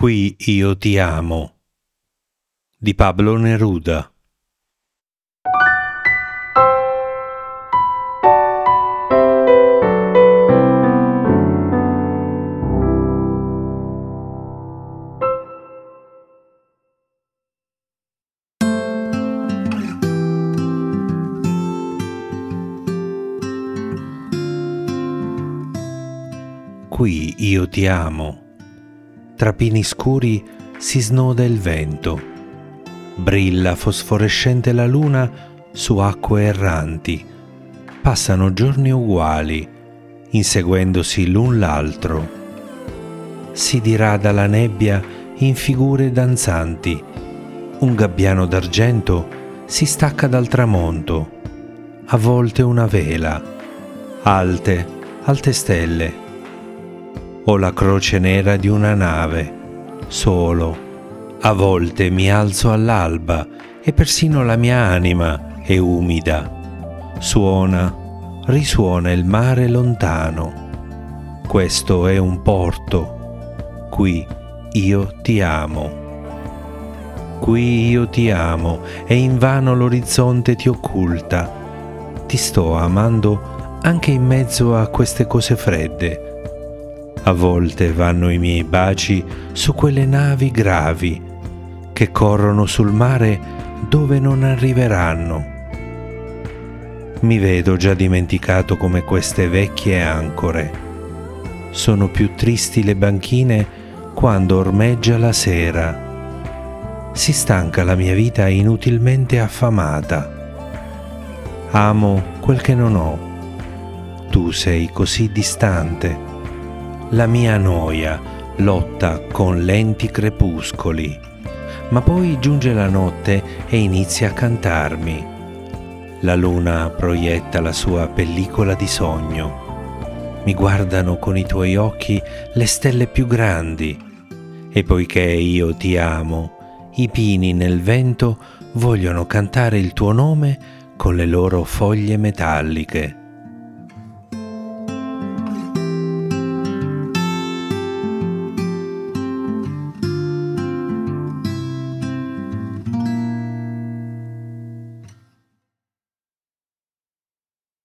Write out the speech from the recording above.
Qui io ti amo di Pablo Neruda. Qui io ti amo. Tra pini scuri si snoda il vento. Brilla fosforescente la luna su acque erranti. Passano giorni uguali, inseguendosi l'un l'altro. Si dirada la nebbia in figure danzanti. Un gabbiano d'argento si stacca dal tramonto. A volte una vela. Alte, alte stelle. O la croce nera di una nave, solo. A volte mi alzo all'alba e persino la mia anima è umida. Suona, risuona il mare lontano. Questo è un porto. Qui io ti amo. Qui io ti amo e invano l'orizzonte ti occulta. Ti sto amando anche in mezzo a queste cose fredde. A volte vanno i miei baci su quelle navi gravi che corrono sul mare dove non arriveranno. Mi vedo già dimenticato come queste vecchie ancore. Sono più tristi le banchine quando ormeggia la sera. Si stanca la mia vita inutilmente affamata. Amo quel che non ho. Tu sei così distante. La mia noia lotta con lenti crepuscoli, ma poi giunge la notte e inizia a cantarmi. La luna proietta la sua pellicola di sogno. Mi guardano con i tuoi occhi le stelle più grandi, e poiché io ti amo, i pini nel vento vogliono cantare il tuo nome con le loro foglie metalliche.